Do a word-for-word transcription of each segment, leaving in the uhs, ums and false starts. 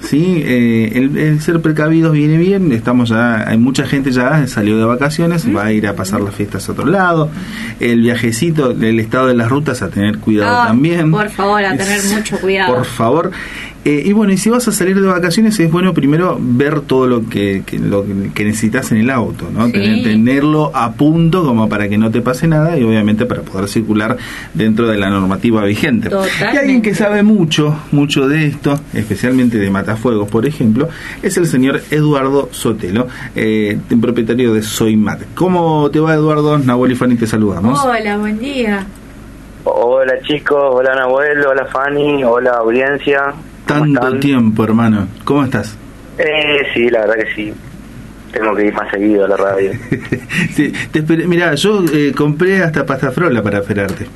¿sí? Eh, el, el ser precavidos viene bien, estamos ya, hay mucha gente ya salió de vacaciones, va a ir a pasar las fiestas a otro lado, el viajecito, el estado de las rutas a tener cuidado oh, también. Por favor, a tener es, mucho cuidado. Por favor. Eh, y bueno, y si vas a salir de vacaciones es bueno primero ver todo lo que, que, lo que necesitas en el auto, ¿no? Sí. Tener, tenerlo a punto como para que no te pase nada y obviamente para poder circular dentro de la normativa vigente. Totalmente. Y alguien que sabe mucho, mucho de esto, especialmente de matafuegos, por ejemplo, es el señor Eduardo Sotelo, eh, propietario de Soymat. ¿Cómo te va, Eduardo? Nahuel y Fanny te saludamos. Hola, buen día. Hola chicos, hola Nahuel, hola Fanny, hola audiencia. Tanto tiempo, hermano. ¿Cómo estás? Eh, sí, la verdad que sí. Tengo que ir más seguido a la radio. Sí, te esperé, mirá, yo eh, compré hasta pasta frola para esperarte.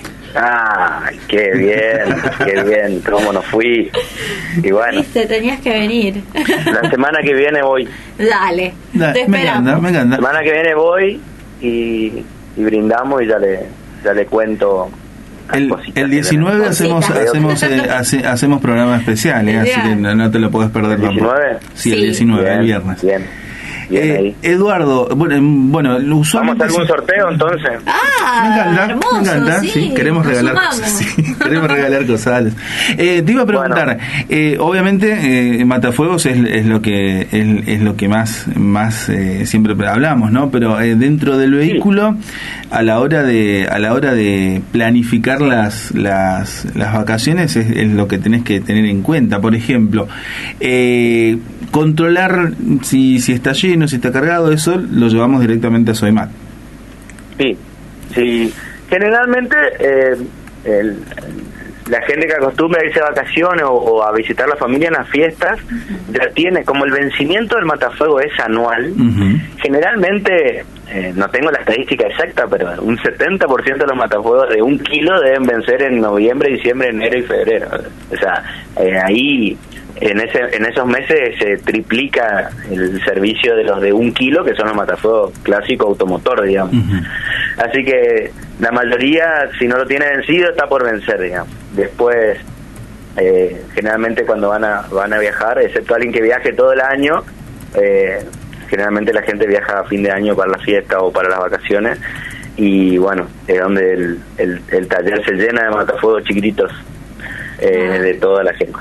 ¡Ay, qué bien! ¡Qué bien! ¿Cómo no fui? Y bueno. Viste, tenías que venir. La semana que viene voy. Dale, Dale te me esperamos. encanta, me encanta. La semana que viene voy y, y brindamos y ya le, ya le cuento. El, el diecinueve hacemos hacemos eh, hace, hacemos programa especial, eh, así que no, no te lo puedes perder tampoco. ¿diecinueve? Sí, sí, el diecinueve, bien, el viernes. Bien. Bien Eh, ahí. Eduardo, bueno, bueno, usualmente ¿Vamos a algún sorteo entonces? Ah, me encanta, hermoso, me encanta, sí, sí, queremos nos regalar sumamos. cosas, sí, queremos regalar cosas. Eh, te iba a preguntar, bueno. eh, obviamente eh, Matafuegos es, es lo que es, es lo que más más eh, siempre hablamos, ¿no? Pero eh, dentro del vehículo, a la hora de a la hora de planificar las las, las vacaciones es, es lo que tenés que tener en cuenta. Por ejemplo, eh, controlar si si está lleno, si está cargado, eso lo llevamos directamente a Soymat. Sí, sí. Generalmente eh, el, la gente que acostumbra a irse de vacaciones o, o a visitar la familia en las fiestas, uh-huh. ya tiene, como el vencimiento del matafuego es anual, uh-huh. generalmente, eh, no tengo la estadística exacta, pero un setenta por ciento de los matafuegos de un kilo deben vencer en noviembre, diciembre, enero y febrero. O sea, eh, ahí... En ese en esos meses se triplica el servicio de los de un kilo, que son los matafuegos clásico automotor, digamos. Uh-huh. Así que la mayoría, si no lo tiene vencido, está por vencer, digamos. Después, eh, generalmente cuando van a van a viajar, excepto alguien que viaje todo el año, eh, generalmente la gente viaja a fin de año para la fiesta o para las vacaciones, y bueno, es donde el, el, el taller se llena de matafuegos chiquititos eh, uh-huh. de toda la gente.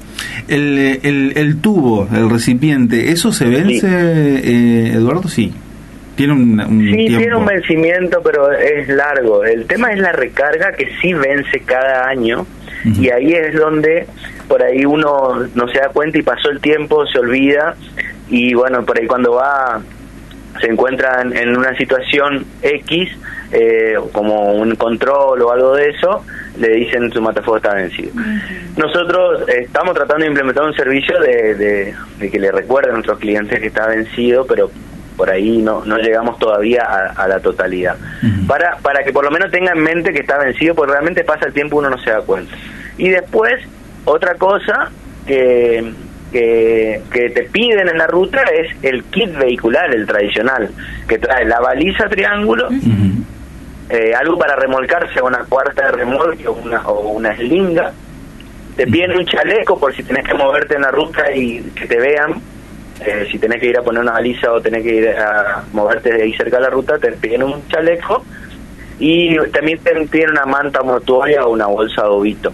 El, el, el tubo, el recipiente, ¿eso se vence, sí. eh, Eduardo? Sí. Tiene un, un sí, tiempo. Tiene un vencimiento, pero es largo. El tema es la recarga, que sí vence cada año, uh-huh. y ahí es donde por ahí uno no se da cuenta y pasó el tiempo, se olvida, y bueno, por ahí cuando va, se encuentra en, en una situación X, eh, como un control o algo de eso, le dicen su matafuego está vencido. Uh-huh. Nosotros eh, estamos tratando de implementar un servicio de, de, de que le recuerden a nuestros clientes que está vencido, pero por ahí no no llegamos todavía a, a la totalidad. Uh-huh. Para para que por lo menos tenga en mente que está vencido, porque realmente pasa el tiempo uno no se da cuenta. Y después, otra cosa que, que, que te piden en la ruta es el kit vehicular, el tradicional, que trae la baliza triángulo, uh-huh. Eh, algo para remolcarse, una cuarta de remolque o una, o una slinga. Te piden un chaleco por si tenés que moverte en la ruta y que te vean. Eh, si tenés que ir a poner una baliza o tenés que ir a moverte de ahí cerca de la ruta, te piden un chaleco. Y también te piden una manta mortuoria o una bolsa de ovito.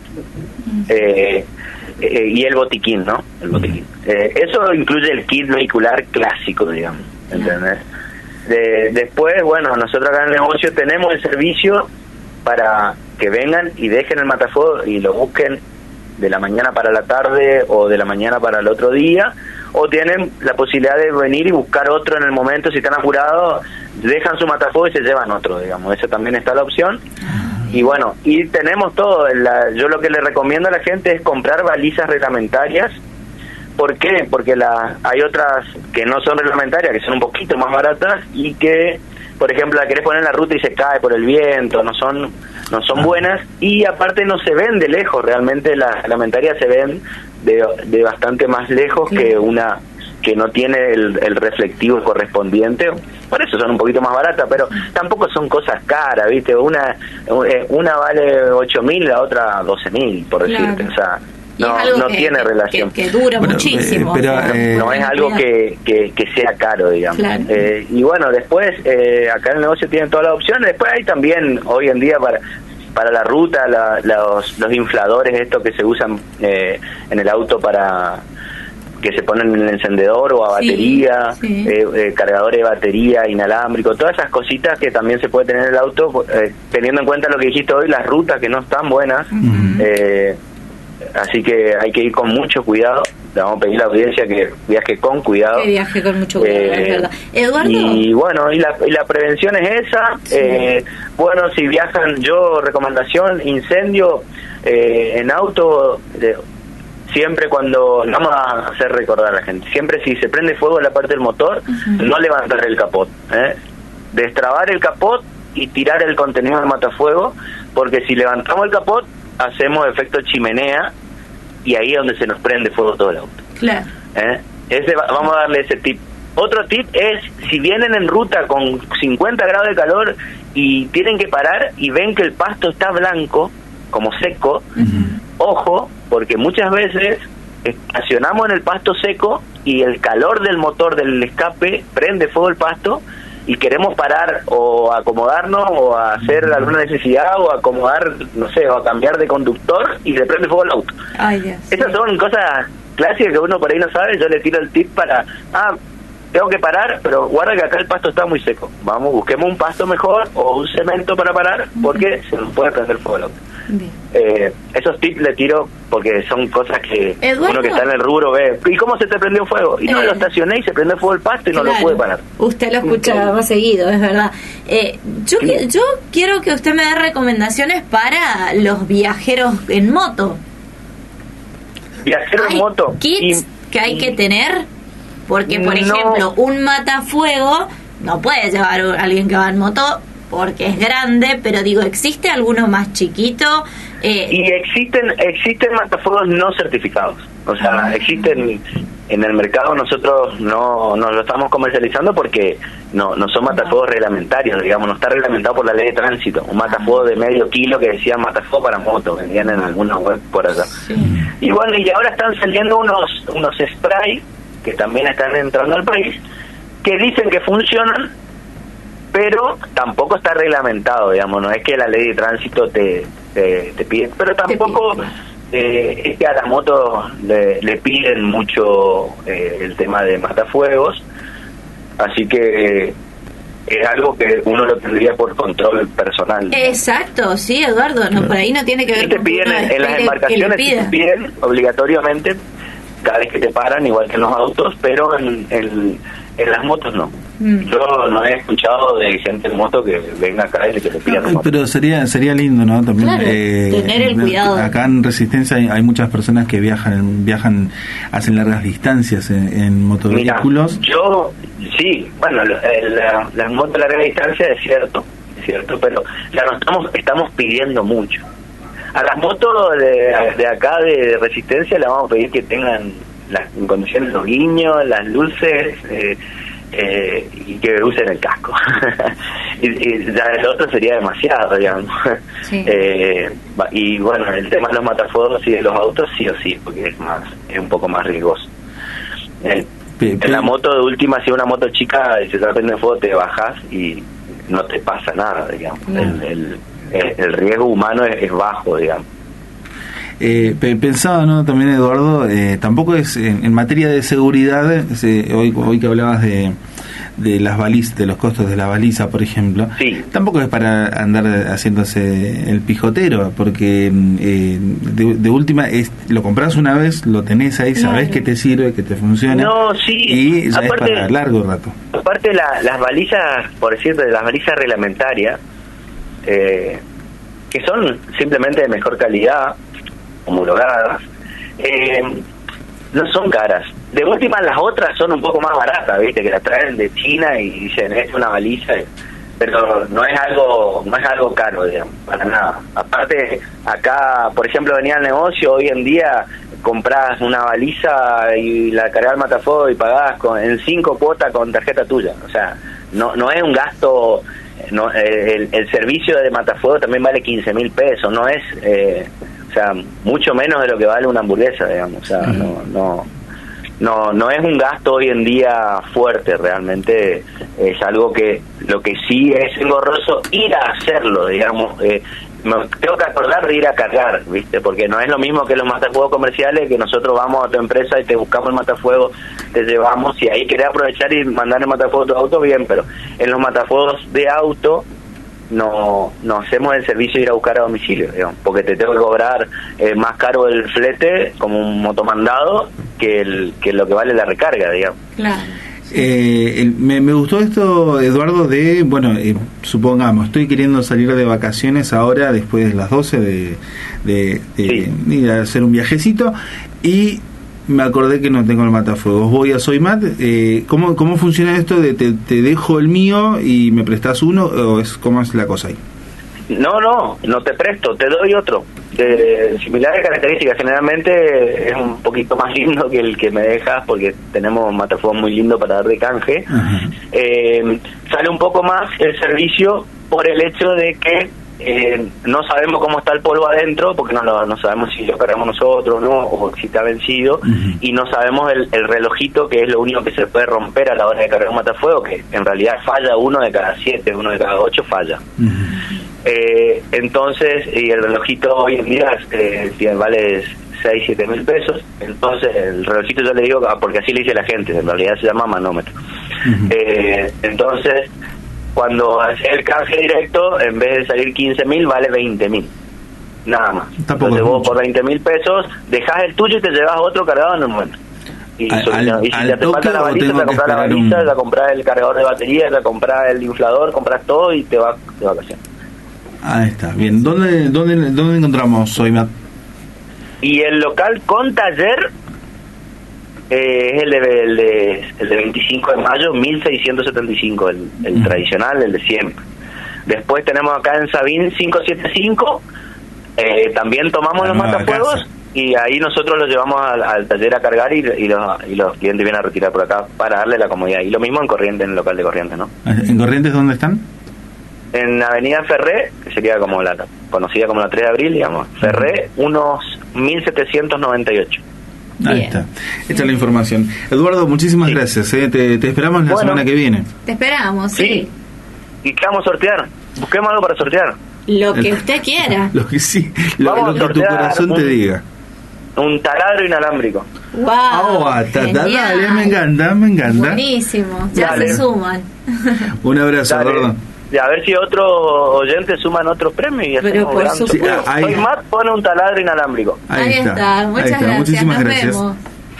Eh, eh, y el botiquín, ¿no? El botiquín. Eh, eso incluye el kit vehicular clásico, digamos. ¿Entendés? De, después, bueno, nosotros acá en el negocio tenemos el servicio para que vengan y dejen el matafuego y lo busquen de la mañana para la tarde o de la mañana para el otro día, o tienen la posibilidad de venir y buscar otro en el momento. Si están apurados, dejan su matafuego y se llevan otro, digamos. Eso también está la opción. Y bueno, y tenemos todo. La, yo lo que le recomiendo a la gente es comprar balizas reglamentarias. ¿Por qué? Porque la, hay otras que no son reglamentarias, que son un poquito más baratas y que, por ejemplo, la querés poner en la ruta y se cae por el viento, no son no son buenas, y aparte no se ven de lejos. Realmente las reglamentarias se ven de, de bastante más lejos que una que no tiene el, el reflectivo correspondiente. Por eso son un poquito más baratas, pero tampoco son cosas caras, ¿viste? Una una vale ocho mil, la otra doce mil, por decirte. Claro. O sea, no, no que, tiene que, relación. Que, que dura bueno, muchísimo. Eh, pero, o sea, eh, no es algo que, que, que sea caro, digamos. Claro. Eh, y bueno, después, eh, acá en el negocio tienen todas las opciones. Después hay también, hoy en día, para para la ruta, la, los, los infladores, estos que se usan eh, en el auto para que se ponen en el encendedor o a batería, sí, sí. Eh, eh, cargadores de batería, inalámbrico, todas esas cositas que también se puede tener en el auto, eh, teniendo en cuenta lo que dijiste hoy, las rutas que no están buenas, uh-huh. eh, así que hay que ir con mucho cuidado. Le vamos a pedir a la audiencia que viaje con cuidado. Que viaje con mucho cuidado, eh, es verdad. Eduardo. Y bueno, y la, y la prevención es esa. Sí. Eh, bueno, si viajan, yo recomendación, incendio eh, en auto, eh, siempre cuando, vamos a hacer recordar a la gente, siempre si se prende fuego en la parte del motor, uh-huh. no levantar el capot. ¿eh? Destrabar el capot y tirar el contenido del matafuego, porque si levantamos el capot, hacemos efecto chimenea, y ahí es donde se nos prende fuego todo el auto. Claro. ¿Eh? Ese va, vamos a darle ese tip. Otro tip es, si vienen en ruta con cincuenta grados de calor y tienen que parar y ven que el pasto está blanco, como seco, uh-huh. ojo, porque muchas veces estacionamos en el pasto seco y el calor del motor del escape prende fuego el pasto y queremos parar o acomodarnos o a hacer alguna necesidad o acomodar, no sé, o a cambiar de conductor y le prende fuego el auto. Ay, Dios. Esas son cosas clásicas que uno por ahí no sabe. Yo le tiro el tip para, ah, tengo que parar, pero guarda que acá el pasto está muy seco. Vamos, busquemos un pasto mejor o un cemento para parar, porque uh-huh. se nos puede prender fuego el auto. Eh, esos tips le tiro porque son cosas que Eduardo, uno que está en el rubro ve. ¿Y cómo se te prendió fuego? Y no eh, lo estacioné y se prendió fuego el pasto y claro, no lo pude parar. Usted lo escucha más seguido, es verdad. Eh, yo, sí. yo quiero que usted me dé recomendaciones para los viajeros en moto. ¿Viajeros en moto? ¿Kits y, que hay que tener? Porque, por no. ejemplo, un matafuego no puede llevar a alguien que va en moto porque es grande, pero digo, ¿existe alguno más chiquito? Eh, y existen existen matafuegos no certificados. O sea, uh-huh. existen en el mercado, nosotros no, no lo estamos comercializando porque no no son matafuegos uh-huh. reglamentarios, digamos, no está reglamentado por la ley de tránsito. Un matafuego uh-huh. de medio kilo que decía matafuego para moto, vendían en alguna web por allá. Sí. Y bueno, y ahora están saliendo unos unos spray que también están entrando al país, que dicen que funcionan, pero tampoco está reglamentado, digamos, no es que la ley de tránsito te, te, te pide, pero tampoco eh, es que a las motos le, le piden mucho eh, el tema de matafuegos, así que eh, es algo que uno lo tendría por control personal. Exacto, sí, Eduardo, no, por ahí no tiene que ver y te con piden en, en las embarcaciones, te piden obligatoriamente cada vez que te paran, igual que en los autos, pero en, en, en las motos no. Mm. Yo no he escuchado de gente en moto que venga acá y que te pidan. No, pero sería sería lindo, ¿no? También claro, eh, tener el cuidado. Acá en Resistencia hay, hay muchas personas que viajan, viajan, hacen largas distancias en, en motovehículos. Mira, yo, sí, bueno, la, la moto de larga distancia es cierto, es cierto, pero ya no estamos, estamos pidiendo mucho. A las motos de, de acá de Resistencia le vamos a pedir que tengan las en condiciones los guiños, las luces eh, eh, y que usen el casco. y, y ya el otro sería demasiado, digamos. Sí. Eh, y bueno, el tema de los matafuegos y de los autos sí o sí, porque es más es un poco más riesgoso. Eh, en la moto de última, si una moto chica y se te prende fuego, te bajas y no te pasa nada, digamos. No. El, el, el riesgo humano es, es bajo, digamos. Eh, pensaba, ¿no? También, Eduardo, eh, tampoco es en, en materia de seguridad, eh, hoy hoy que hablabas de de las balizas, de los costos de la baliza, por ejemplo, sí. tampoco es para andar haciéndose el pijotero, porque eh, de, de última es, lo compras una vez, lo tenés ahí, sabés claro. que te sirve, que te funciona, no, sí. y ya aparte, es para largo rato. Aparte la, las balizas, por decir, de las balizas reglamentarias, eh, que son simplemente de mejor calidad, homologadas, eh, no son caras. De última, las otras son un poco más baratas, viste, que las traen de China y dicen es una baliza, pero no es algo no es algo caro, digamos, para nada. Aparte, acá, por ejemplo, venía al negocio, hoy en día compras una baliza y la cargas al matafuego y pagás con, en cinco cuotas con tarjeta tuya. O sea, no no es un gasto. No, el, el servicio de matafuego también vale quince mil pesos, no es... Eh, o sea, mucho menos de lo que vale una hamburguesa, digamos, o sea, uh-huh. no, no, no, no es un gasto hoy en día fuerte, realmente es algo que, lo que sí es engorroso ir a hacerlo, digamos, eh, me tengo que acordar de ir a cargar, ¿viste? Porque no es lo mismo que los matafuegos comerciales, que nosotros vamos a tu empresa y te buscamos el matafuego, te llevamos, y ahí querés aprovechar y mandar el matafuego a tu auto, bien, pero en los matafuegos de auto no no hacemos el servicio de ir a buscar a domicilio, digamos, porque te tengo que cobrar eh, más caro el flete como un motomandado que, el, que lo que vale la recarga, digamos. Claro. Eh, el, me, me gustó esto, Eduardo, de, bueno, eh, supongamos, estoy queriendo salir de vacaciones ahora después de las doce de, de, de, sí. de ir a hacer un viajecito y me acordé que no tengo el matafuegos. Voy a Soymat, eh, ¿cómo, ¿cómo funciona esto de te, te dejo el mío y me prestas uno o es cómo es la cosa ahí? No, no, no te presto, te doy otro de similares características. Generalmente es un poquito más lindo que el que me dejas porque tenemos matafuegos muy lindo para dar de canje. Eh, sale un poco más el servicio por el hecho de que eh, no sabemos cómo está el polvo adentro, porque no, lo, no sabemos si lo cargamos nosotros no o si está vencido, uh-huh. y no sabemos el, el relojito, que es lo único que se puede romper a la hora de cargar un matafuego, que en realidad falla uno de cada siete, uno de cada ocho falla. Uh-huh. Eh, entonces, y el relojito hoy en día eh, vale seis, siete mil pesos. Entonces, el relojito yo le digo, porque así le dice la gente, en realidad se llama manómetro. Uh-huh. Eh, entonces, cuando hace el canje directo, en vez de salir quince mil, vale veinte mil. Nada más. Tampoco entonces, vos por veinte mil pesos, dejás el tuyo y te llevas otro cargado en el momento. Y, al, al, y si ya te falta la baliza, te compras la baliza, un... te compras el cargador de batería, te compras el inflador, compras todo y te vas de vacaciones. Ahí está, bien. ¿Dónde dónde dónde encontramos Soymat? Y el local con taller eh, es el de, el, de, el de veinticinco de mayo, mil seiscientos setenta y cinco, el, el uh-huh. tradicional, el de siempre. Después tenemos acá en Sabín quinientos setenta y cinco, eh, también tomamos la los matafuegos casa. Y ahí nosotros los llevamos al, al taller a cargar y, y, los, y los clientes vienen a retirar por acá para darle la comodidad. Y lo mismo en Corrientes, en el local de Corrientes, ¿no? ¿En Corrientes dónde están? En Avenida Ferré, que sería como la conocida como la tres de abril, digamos, Ferré, unos mil setecientos noventa y ocho. Ahí Bien. está. Esta es la información. Eduardo, muchísimas sí. gracias. ¿eh? Te, te esperamos la bueno, semana que viene. Te esperamos, sí. sí. ¿Y qué vamos a sortear? Busquemos algo para sortear. Lo que usted quiera. Lo que sí, lo, lo que tu corazón un, te diga. Un taladro inalámbrico. ¡Wow! Oh, dale, me encanta, me encanta. Buenísimo, ya dale. se suman. Un abrazo, Eduardo. Y a ver si otros oyentes suman otro premio y Pero por supuesto. Sí, Soymat pone un taladro inalámbrico. Ahí, ahí está. está, muchas ahí está. gracias. Muchísimas Nos gracias. Vemos.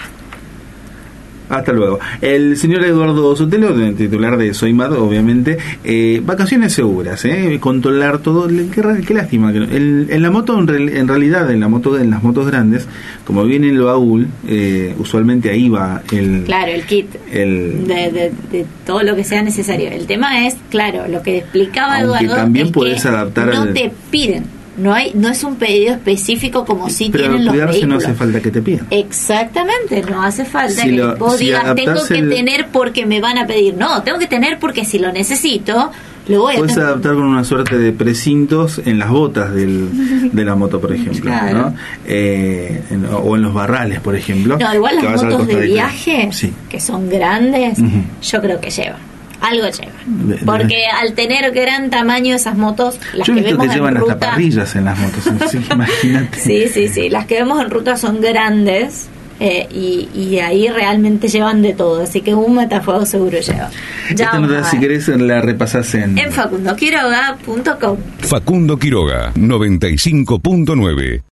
Hasta luego. El señor Eduardo Sotelo, titular de Soymat, obviamente, eh, vacaciones seguras, eh, controlar todo. Qué, qué lástima. Que el, en la moto, en, real, en realidad, en la moto, en las motos grandes, como viene el baúl, eh, usualmente ahí va el... Claro, el kit el, de, de, de todo lo que sea necesario. El tema es, claro, lo que explicaba Aunque Eduardo, también es puedes que adaptar no al... te piden. No hay, no es un pedido específico como si pero tienen los vehículos. No hace falta que te pidan. Exactamente, no hace falta si que lo, vos si digas tengo que el... tener porque me van a pedir. No, tengo que tener porque si lo necesito, lo voy a Puedes tener. adaptar con una suerte de precintos en las botas del, de la moto, por ejemplo, claro. ¿no? Eh, en, o en los barrales, por ejemplo. No, igual las motos de viaje, sí. que son grandes, uh-huh. yo creo que llevan. Algo llevan. Porque al tener gran tamaño esas motos, las Yo que he visto vemos que llevan en ruta, hasta parrillas en las motos, así que imagínate. Sí, sí, sí. Las que vemos en ruta son grandes eh, y, y ahí realmente llevan de todo. Así que un matafuego seguro lleva. Ya Esta nota, si querés, la repasás en... En facundo quiroga punto com. Facundo Quiroga, noventa y cinco punto nueve.